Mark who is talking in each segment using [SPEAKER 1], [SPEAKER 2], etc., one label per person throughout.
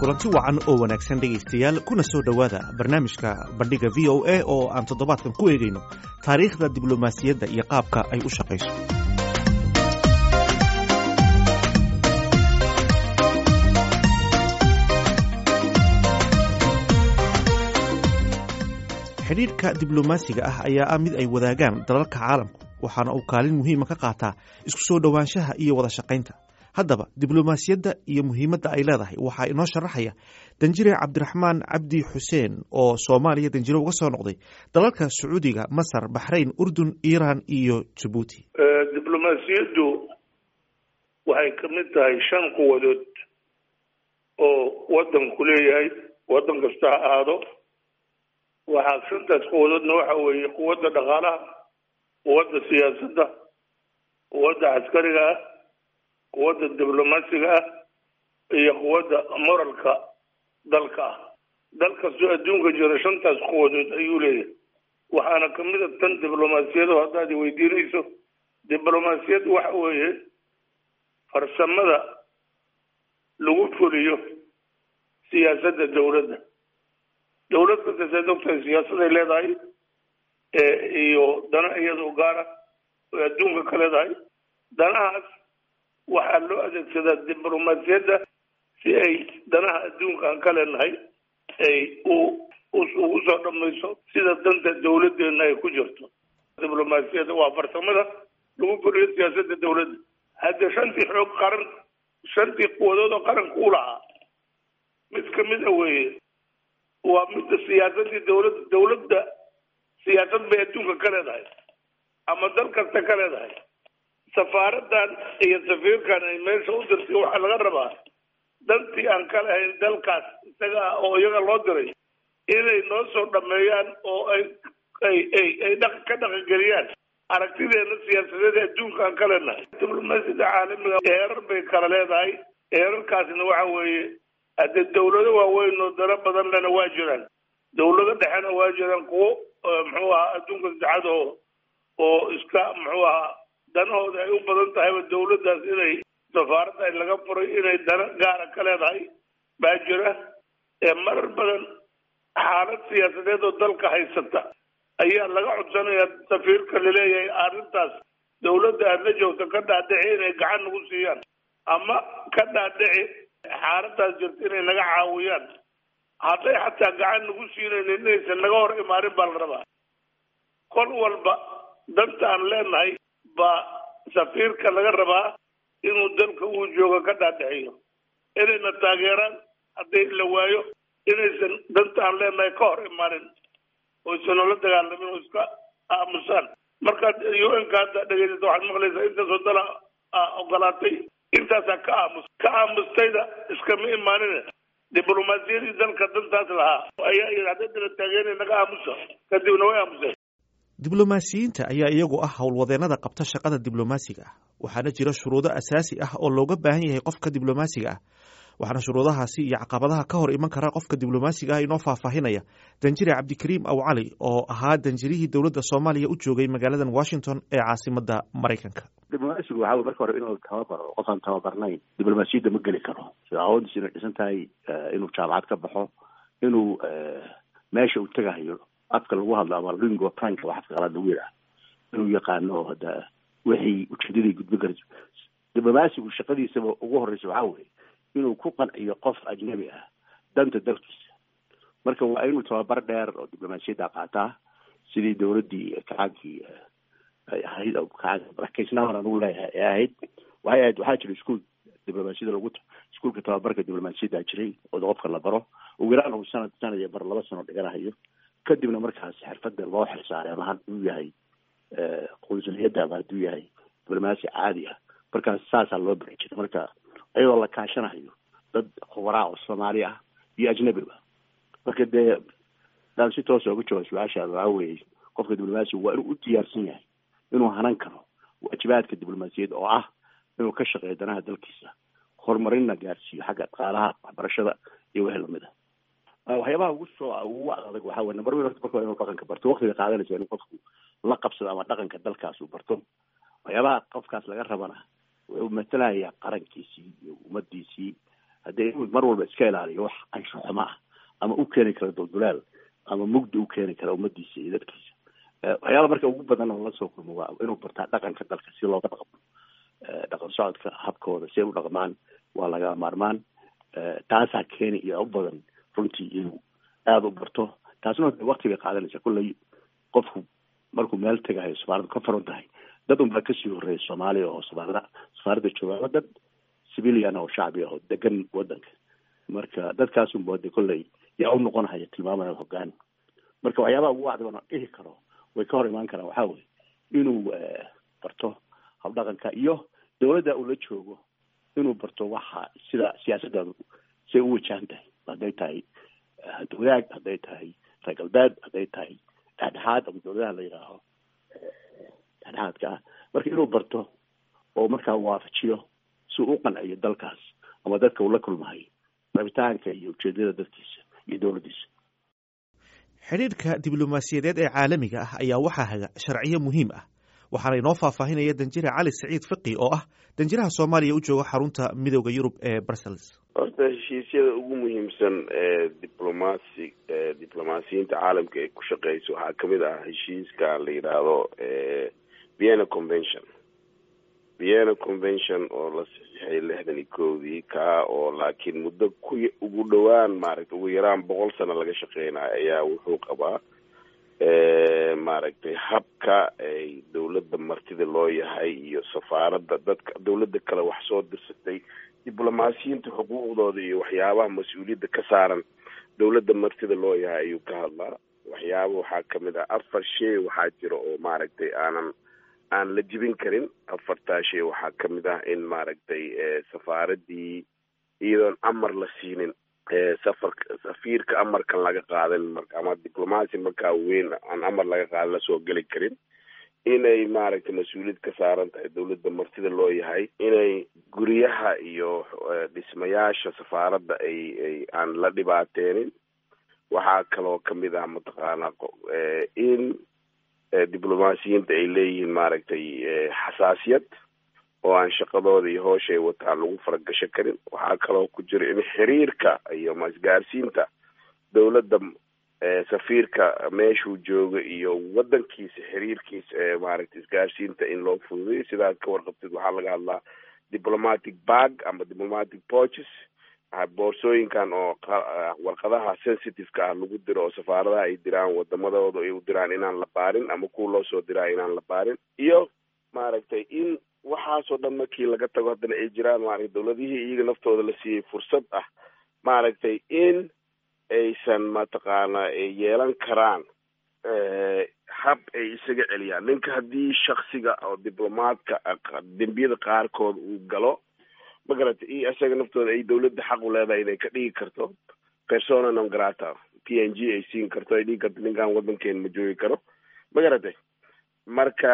[SPEAKER 1] kulanti wacan oo wanaagsan dhegaystayaal kuna soo dhowaada barnaamijka bandhiga v o a oo aan toddobaadkan ku eegayno taariikhda diblomaasiyadda iyo qaabka ay u shaqayso. xidhiidhka diblomaasiga ah ayaa ah mid ay wadaagaan dalalka caalamku waxaana uu kaalin muhiima ka qaataa isku soo dhowaanshaha iyo wada shaqaynta. haddaba diblomaasiyadda iyo muhiimadda ay leedahay waxaa inoo sharaxaya danjire cabdiraxmaan cabdi xuseen oo soomaaliya danjire uga soo noqday dalalka sacuudiga, masar, baxrayn, urdun, iiraan iyo jabuuti.
[SPEAKER 2] diblomaasiyaddu waxay ka mid tahay 5 quwadood oo waddanku leeyahay, waddan kasta ha ahaado. waxaa 5taas quwadoodna waxa weeye quwadda dhaqaalaha, quwadda siyaasadda, quwadda caskariga ah, quwadda diblomaasiga ah iyo quwadda moralka dalka ah. dal kastoo adduunka jira 5taas quwadood ayuu leeyahay. waxaana ka mid ah tan diblomaasiyadu haddaad weydiinayso. diblomaasiyadu waxa weeye farsamada lagu fuliyo siyaasadda dowladda. dowlad kasta doctor siyaasaday leedahay iyo dana iyadoo gaara oo adduunka ka leedahay. danahaas waxaa loo adeegsadaa diblomaasiyadda si ay danaha adduunka aan ka leenahay ay ugu soo dhamayso sida danta dowladdeena ay ku jirto. diblomaasiyadda waa farsamada lagu fuliyo siyaasadda dowladda. hadda 5 quwadood oo qaranka u lahaa mid ka mid a weeye waa midda siyaasaddii dowladda siyaasad bay adduunka ka leedahay ama dal kasta ka leedahay. safaaradan iyo safiirkan ay meesha u dirtay waxaa laga rabaa dantii aan ka lahayn dalkaas isaga ah oo iyaga loo diray inay noo soo dhameeyaan oo ay ka dhaqangeliyaan aragtideena siyaasadeed adduunka aan ka leenahay. diblomaasiyadda caalamiga heerar bay kala leedahay. heerarkaasna waxa weeye hadde dawlado waaweyn oo dana badan lena waa jiraan, dawlado dhexena waa jiraan, kuwo muxuu ahaa adduunka saddexaad oo iska muxuu ahaa danahooda ay u badan tahayba dawladdaas inay safaaradda ay laga furay inay dana gaara ka leedahay baa jira. marar badan xaalad siyaasadeed oo dalka haysata ayaa laga codsanayaa safiirka laleeyahay arrintaas dawladda aad la joogto ka dhaadhici inay gacan nagu siiyaan ama ka dhaadhici xaaladaas jirta inay naga caawiyaan. hadday xataa gacan nagu siinayna inaysan naga hor imaanin baa la rabaa. kol walba danta aan leenahay baa safiirka laga rabaa inuu dalka uu jooga ka dhaadhiciyo, inayna taageeraan. hadday la waayo inaysan danta aan leenahay ka hor imaanin oo isan noola dagaalamin oo iska aamusaan. markaad UN-ka hadda dhegeysato waxaad maqlaysaa intaasoo dala ogolaatay, intaasaa ka aamustayda iskama imaanin. diblomaasiyadii dalka dantaas lahaa ayaa haddana taageena naga aamusa kadibna way aamuseen.
[SPEAKER 1] diblomaasiyiinta ayaa iyagu ah howlwadeennada qabta shaqada diblomaasiga ah. waxaana jira shuruudo asaasi ah oo looga baahan yahay qofka diblomaasiga ah. waxaana shuruudahaasi iyo caqabadaha ka hor iman kara qofka diblomaasiga ah inoo faahfaahinaya danjire cabdikariim aw cali oo ahaa danjirihii dowladda Soomaaliya u joogay magaaladan Washington ee caasimadda Mareykanka.
[SPEAKER 3] diblomaasigu waxaa marka hore inuu tababaro qof aan tababarnayn diblomaasiyadda ma geli karo. sida awoodiisa inay dhisan tahay inuu jaamacad ka baxo, inuu meesha uu tagahayo afka lagu hadlo ama lingua franca waxa qalaad lagu yiraahdo inuu yaqaano hada wixii ujeedadii gudbin karto. diblomaasigu shaqadiisaba ugu horeysa waxaa weeye inuu ku qanciyo qof ajnabi ah danta dalkiisa. marka waa inuu tababar dheer oo diblomaasiyadda qaataa sidii dowladdii kacaankii ay ahayd oo kacaankaysnaana lagu leeyahay waxaa jira iskuul diblomaasiyadda iskuulka tababarka diblomaasiyadda jiray oo qofka la baro ugu yaraan uu sanad iyo bar 2 sano dhiganayo. kadibna markaas xirfadda loo xilsaaray ama hadduu yahay qunsuliyadda ama hadduu yahay diblomaasi caadi ah markaas saasaa loo bixi jiray. marka ayadoo la kaashanayo dad khubaraa oo Soomaali ah iyo ajnabi ah. marka dee daan si toos uga jawaab su'aasha waxaa weeye qofka diblomaasiga waa inuu u diyaarsan yahay inuu hanan karo waajibaadka diblomaasiyadda oo ah inuu ka shaqeeyo danaha dalkiisa, horumarinna gaarsiiyo xagga dhaqaalaha, waxbarashada iyo wixii lamid ah. waxyaabaha ugu adag waxaa weeye number 1 marka inuu dhaqanka barto, waqtiga qaadanaysa inuu qofku la qabsado ama dhaqanka dalkaas uu barto. waxyaabaha qofkaas laga rabana wuxuu matalaya qarankiisii iyo ummadiisii haddii mar walba iska ilaaliyo wax ansho xumo ah ama u keeni kara duldulaal ama mugdi u keeni kara ummadiisa iyo dadkiisa. waxyaala marka ugu badan oo la soo kulmo waa inuu bartaa dhaqanka dalka si looga dhaqmo, dhaqan socodka habkooda si ay u dhaqmaan waa laga maarmaan. taasaa keeni iyo u badan runtii inuu aada u barto. taasna waqti bay qaadanaysa kulley qofku markuu meel tegahayo safaarada ka furan tahay dad unbaa kasii horreeya soomaaliya oo safaarada joogaaba dad civilian oo shacbi ah oo degan wadanka, marka dadkaas unba de kolley yaa u noqonhaya tilmaamaya hoggaan. marka waxyaabaha ugu wacdi bana dhihi karo way ka hor imaan karaan waxaa weye inuu barto habdhaqanka iyo dawladda uu la joogo inuu barto waxa sida siyaasaddaadu say u wajahan tahay, hadday tahay wadaag, hadday tahay reer galbeed, hadday tahay dhexdhexaad ama dawladaha la yidhaaho dhexdhexaadka ah. marka inuu barto oo markaa waafajiyo si u qanciyo dalkaas ama dadka uu la kulmahay rabitaanka iyo ujeedada dadkiisa iyo dawladdiisa.
[SPEAKER 1] xidhiidhka diblomaasiyadeed ee caalamiga ah ayaa waxaa haga sharciyo muhiim ah, waxaana inoo faahfaahinaya danjire cali saciid fiqi oo ah danjiraha soomaaliya u jooga xarunta midooda yurub ee Brussels.
[SPEAKER 4] horta heshiisyada ugu muhiimsan ee diblomaasiyiinta caalamka ay ku shaqeyso waxaa kamid ah heshiiska la yidhaahdo Vienna Convention oo la saxiixay 61 ka oo laakiin muddo ugu dhawaan maaragtay ugu yaraan 100 sano laga shaqeynayo ayaa wuxuu qabaa maaragtay habka ay dawladda martida loo yahay iyo safaaradda dadka dawladda kale wax soo dirsatay diblomaasiyiinta xuquuqdooda iyo waxyaabaha mas-uuliyadda ka saaran dawladda martida loo yahay ayuu ka hadlaa. waxyaaba waxaa kamid ah 4 shay waxaa jira oo maaragtay aan la jibin karin. 4 shay waxaa kamid ah in maaragtay safaaradii iyadoon amar la siinin safiirka amarkan laga qaadan ama diblomaasi markaa weyn aan amar laga qaadan lasoo geli karin, inay maaragtay mas-uuliyad ka saaran tahay dawladda martida loo yahay, inay guryaha iyo dhismayaasha safaaradda ay aan la dhibaateenin. waxaa kaloo kamid ah mataqaanaa in diblomaasiyiinta ay leeyihiin maaragtay xasaasiyad oo aan shaqadooda iyo hoosha ay wataan lagu faragasho karin. waxaa kaloo ku jira in xiriirka iyo isgaarsiinta dawladda safiirka meeshuu jooga iyo wadankiisa xiriirkiisa maaragtay isgaarsiinta in loo fududeeyo. sidaad ka warqabtid waxaa laga hadlaa diplomatic bag ama diplomatic pouches, boorsooyinkan oo warqadaha sensitive-ka ah lagu diro oo safaaradaha ay diraan wadamadooda ay u diraan inaan la baarin ama kuwa loo soo diraa inaan la baarin. iyo maaragtay in waxaasoo dhan markii laga tago haddana ay jiraan maaragtay dawladihii iyaga naftooda la siiyey fursad ah maaragtay in aysan mataqaana ay yeelan karaan hab ay isaga celiyaan ninka haddii shaksiga oo diblomaadka dembiyada qaarkood uu galo magarata iyo isaga naftooda ay dawladda xaq u leedahay inay ka dhigi karto persona non grata, PNG ay siin karto, ay dhigi karto ninkaan wadankeena ma joogi karo magarata. marka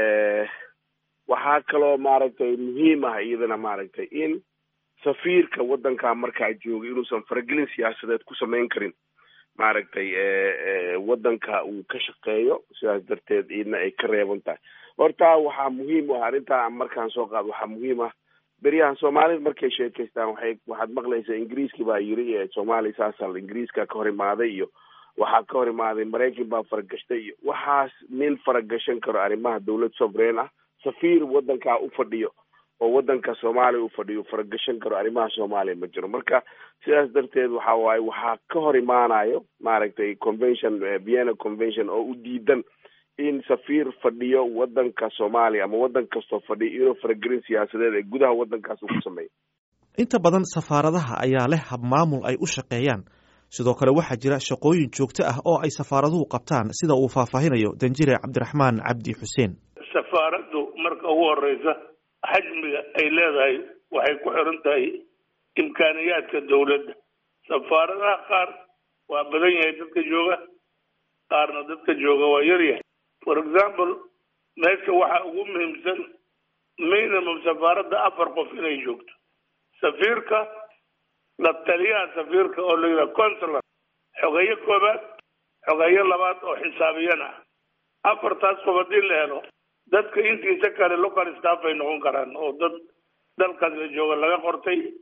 [SPEAKER 4] waxaa kaloo maaragtay muhiim ah iyadana maaragtay in safiirka wadankaa markaa jooga inuusan faragelin siyaasadeed ku samayn karin maaragtay wadanka uu ka shaqeeyo. sidaas darteed iyadna ay ka reeban tahay. horta waxaa muhiim u ah arrintaa markaan soo qaado waxaa muhiim ah beryahan soomaalida markay sheekaystaan waxaad maqlaysaa ingiriiskii baa yiri soomaaliya saasal ingiriiska ka hor imaaday iyo waxaa ka hor imaaday maraykan baa faragashtay iyo waxaas nin faragashan karo arrimaha dawlad sovereign ah safiir wadankaa u fadhiyo oo wadanka soomaaliya u fadhiyo faragashan karo arrimaha soomaaliya ma jiro. marka sidaas darteed waxa waaye waxaa ka hor imaanayo maaragtay Vienna Convention oo u diidan in safiir fadhiyo wadanka Soomaaliya ama wadan kastoo fadhiyo inuu faragelin siyaasadeed ee gudaha wadankaas uu ku sameeyo.
[SPEAKER 1] inta badan safaaradaha ayaa leh hab maamul ay u shaqeeyaan, sidoo kale waxaa jira shaqooyin joogto ah oo ay safaaraduhu qabtaan sida uu faahfaahinayo danjire cabdiraxmaan cabdi xuseen.
[SPEAKER 2] safaaraddu marka ugu horeysa xajmiga ay leedahay waxay ku xiran tahay imkaaniyaadka dawladda. safaaradaha qaar waa badan yahay dadka jooga, qaarna dadka jooga waa yar yahay. for example meesha waxaa ugu muhiimsan minimum safaaradda 4 qof inay joogto. safiirka, la taliyaha safiirka oo la yidhaha consular, xogeeye koobaad, xogeeye labaad oo xisaabiyan ah. 4taas qof haddii la helo dadka intiisa kale local staff ay noqon karaan oo dad dalkaas la jooga laga qortay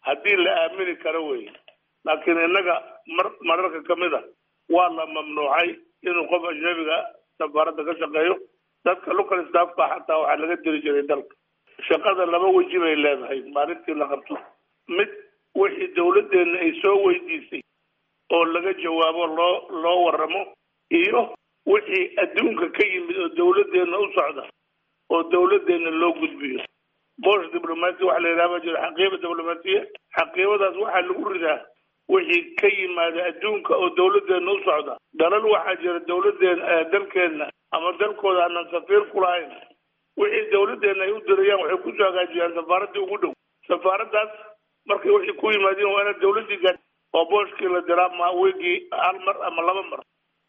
[SPEAKER 2] haddii la aamini karo wey. laakiin innaga mararka kamid a waa la mamnuucay inuu qof ajnabiga safaaradda ka shaqeeyo. dadka local staffka xataa waxaa laga diri jiray dalka. shaqada laba weji bay leedahay maalintii la qabto. mid wixii dawladdeena ay soo weydiisay oo laga jawaabo loo waramo, iyo wixii adduunka ka yimid oo dawladdeena u socda oo dawladdeena loo gudbiyo. boosh diblomaasi waxa la yidhahda jira xaqiiba diblomaasiya. xaqiibadaas waxaa lagu ridaa wixii ka yimaada adduunka oo dawladdeena u socda. dalal waxaa jira dawladdeena dalkeena ama dalkooda aanan safiir ku lahayn. wixii dawladdeena ay u dirayaan waxay kusoo hagaajiyaan safaaradii ugu dhow. safaaraddaas markay wixii ku yimaadeen waa inaad dawladdii gaad oo booshkii la diraa ma weygii hal mar ama laba mar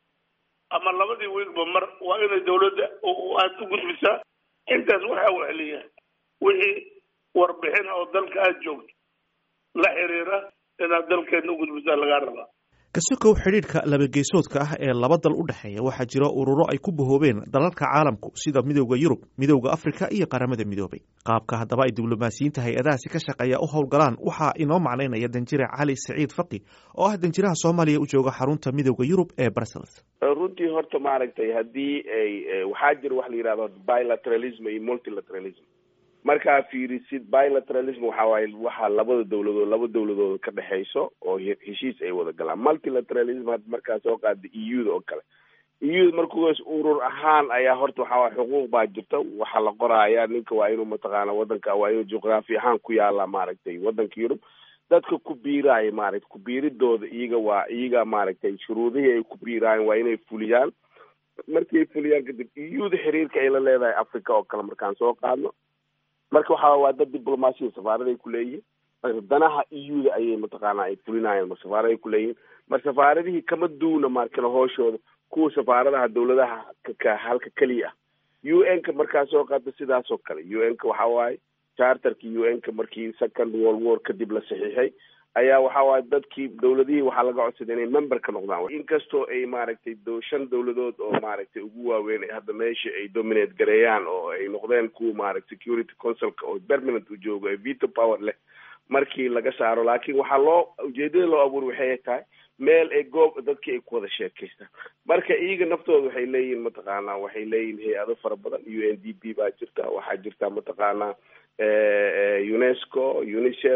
[SPEAKER 2] ama labadii weygba mar waa inay dawladda aad u gudbisaa. intaas waxaa weheliya wixii warbixin oo dalka aad joogto la xiriira inaad dalkeena u gudbisaa lagaa rabaa.
[SPEAKER 1] kasokow xidhiidhka labageesoodka ah ee laba dal u dhexeeya waxaa jira ururo ay ku bahoobeen dalalka caalamku sida midowda Yurub, midowda Afrika iyo qaramada midoobay. qaabka haddaba ay diblomaasiyiinta hay-adahaasi ka shaqeeya u howlgalaan waxaa inoo macnaynaya danjire Cali Saciid Faqi oo ah danjiraha Soomaaliya u jooga xarunta midowda Yurub ee Brussels.
[SPEAKER 4] runtii horta maaragtay haddii waxaa jira wax la yidhahdo bilateralism iyo multilateralism. markaa fiirisid bilateralism waxaa laba dawladood ka dhexayso oo heshiis ay wada galaan. multilateralism had markaa soo qaada EU-da oo kale. EU-da markuuas urur ahaan ayaa horta waxaa xuquuq baa jirta. waxaa la qoraaya ninka waa inuu mataqaana wadanka waa inuu juqraafi ahaan ku yaala maaragtay wadanka Yurub. dadka ku biiraaya maaragtay ku biiridooda iyaga maaragtay shuruudihii ay ku biiraayeen waa inay fuliyaan. markay fuliyaan kadib EU-da xiriirka ay la leedahay Africa oo kale markaan soo qaadno, marka waa dad diblomaasiya safaarada ay ku leeyihiin. danaha EU-da ayay mataqaana ay fulinayaan mar safaarada ay ku leeyihiin. mar safaaradihii kama duuna markana hooshooda kuwa safaaradaha dawladaha halka keliya ah. UN-ka markaa soo qaata sidaas oo kale. UN-ka waxa waaye charterka UN-ka markii second world war kadib la saxiixay ayaa waxa waaye dadkii dawladihii waxaa laga codsaday inay member ka noqdaan. inkastoo ay maaragtay 5 dawladood oo maaragtay ugu waaweyn hadda meesha ay dominate gareeyaan oo ay noqdeen kuwa maaragtay security councilka oo permanent u joogo ee veto power leh markii laga saaro. laakiin waxaa ujeedada loo abuur waxay tahay meel ay goob dadkii ay ku wada sheekaystaan. marka iyaga naftooda waxay leeyihiin mataqaanaa waxay leeyihiin hay-ado fara badan. UNDP baa jirta, waxaa jirta mataqaanaa UNESCO, UNICEF,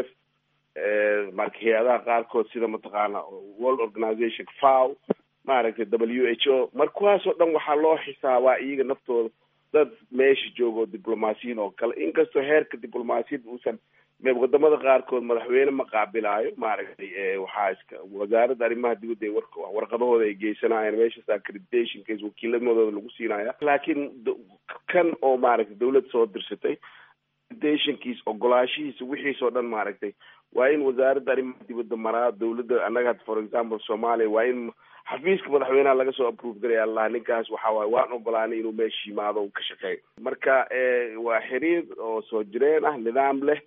[SPEAKER 4] marka hay-adaha qaarkood sida mataqaana World Organization, FAO, maaragtay WHO. markuwaasoo dhan waxaa loo xisaabaa iyaga naftooda dad meesha joogo diblomaasiyiin oo kale. inkastoo heerka diblomaasiyadda uusan wadamada qaarkood madaxweyne ma qaabilaayo maaragtay waxaa wasaaradda arrimaha dibadda warqadahooda ay geysanayaan meeshaas accreditation case wakiilamadooda lagu siinaya. laakiin kan oo maaragtay dawlad soo dirsatay accreditationkiis ogolaashihiisa wixiisoo dhan maaragtay waa in wasaaradda arrimaha dibadda maraa. dawladda annaga for example Soomaaliya waa in xafiiska madaxweynaha laga soo approve garaya allah ninkaas waxa waaye waan ogolaanay inuu meesha yimaado uu ka shaqeeyo. marka waa xiriir oo soo jireen ah, nidaam leh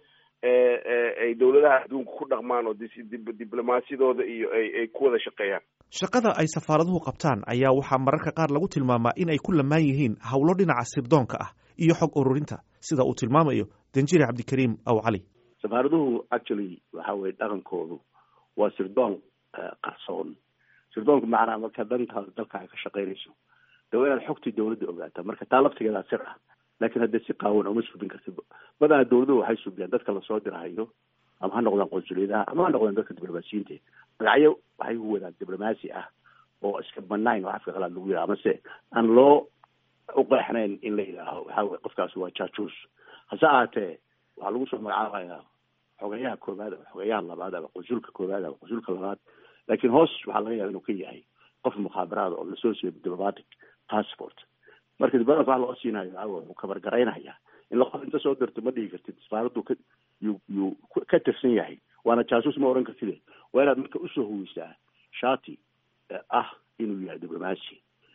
[SPEAKER 4] ay dawladaha adduunka ku dhaqmaan oo diblomaasiyadooda iyo ay ku wada shaqeeyaan.
[SPEAKER 1] shaqada ay safaaraduhu qabtaan ayaa waxaa mararka qaar lagu tilmaamaa in ay ku lamaan yihiin howlo dhinaca sirdoonka ah iyo xog ururinta sida uu tilmaamayo danjire Cabdikariim Aw Cali.
[SPEAKER 3] safaaraduhu actually waxa weeye dhaqankoodu waa sirdoon qarsoon. sirdoonku macnaha marka dhanka dalka ay ka shaqeynayso dawladda xogtii dawladda ogaata marka taa laftigeeda sir ah. laakiin hadda si qaawan uma subin kartid. badanaa dawladuhu waxay subiyaan dadka lasoo dirahayo ama ha noqdaan qonsuliyadaha ama ha noqdaan dadka diblomaasiyiinta. magacyo waxay u wadaan diblomaasi ah oo iska banayn oo afka qalaad lagu yidhaha amase aan loo u qeexnayn in la yidhaaho waxa weye qofkaasi waa jaajuus. hase ahaatee waxaa lagu soo magacaabayaa xogeyaha koowaad ama xogeyaha labaad ama qonsulka koowaad ama qonsulka labaad. laakiin hoos waxaa laga yaaba inuu ka yahay qof mukhaabaraada oo lasoo siiyo diplomatic passport. marka dibadda waxa loo siinayo wuxuu kabargaraynaya in la qof inta soo dirto ma dhihi kartid safaaraddu yuu ka tirsan yahay waana jaasuus ma oran kartid. waa inaad marka usoo huwisaa shati ah inuu yahay diblomaasi.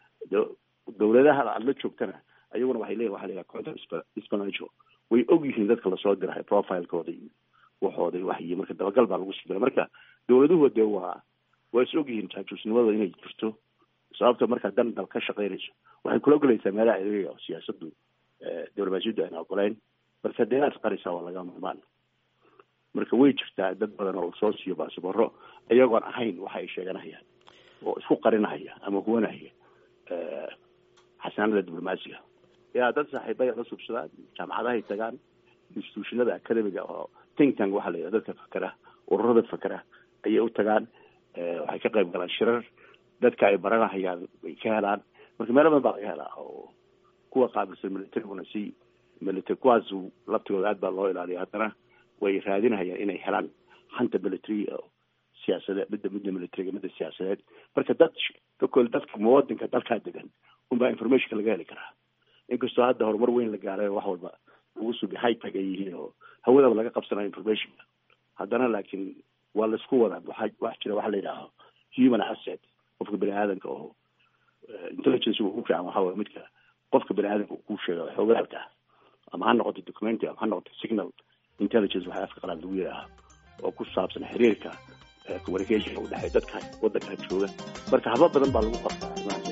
[SPEAKER 3] dawladaha aad la joogtana ayaguna waxay leeyihin waxa la yidhaha counter espionage. way og yihiin dadka lasoo dirahay profilekooda iyo waxooda waxyi marka dabagal baa lagu sibira. marka dawladuhu dee waa is og yihiin jaajuusnimada inay jirto. sababta markaa dan dal ka shaqeynayso waxay kula ogolaysaa meelaha adeega oo siyaasaddu diblomaasiyaddu ayna ogoleyn. marka dee inaad qarisaa waa laga maarmaan. marka way jirtaa dad badan oo soo siiyo baasabaro iyagoon ahayn waxa ay sheeganayaan oo isku qarinaya ama huwanaya xasaanada diblomaasiga yaa dad saaxiibay la subsadaan jaamacadaha tagaan institutionada academiga oo think tank waxa la yiraahdo dadka fakara ururada fakara ayay u tagaan waxay ka qayb galaan shirar dadka ay baranayaan ay ka helaan marka meel badan baa laga helaa oo kuwa qaabilsan military-guna si military kuwaas laftigooda aad baa loo ilaaliya haddana way raadinayaan inay helaan hanta military siyaasadeed midda military midda siyaasadeed marka dadka muwaadinka dalkaa degan unbaa informationka laga heli karaa inkastoo hadda horumar weyn la gaaray wax walba ugu subi high tag ay yihiin oo hawadaba laga qabsanayo informationka haddana laakiin waa laisku wadaa wax jira waxa la yidhaaho human asset qofka bani aadamka oo intelligence uu ku fiican waxa waye midka qofka bani aadamka uu ku sheego xoogaalka ama ha noqoto documentary ama ha noqoto signal intelligence waxa afka qalaad lagu yidhaaho oo ku saabsan xiriirka communication u dhexeeya dadka waddanka jooga marka habab badan baa lagu qabtaa arrimahaas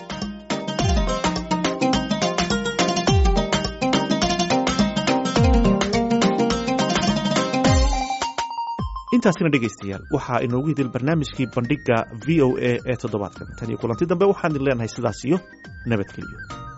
[SPEAKER 1] intaasina dhegaystayaal waxaa inoogu hidil barnaamijkii bandhiga VOA ee toddobaadkan tan iyo kulanti dambe waxaan idin leenahay sidaas iyo nabadgelyo.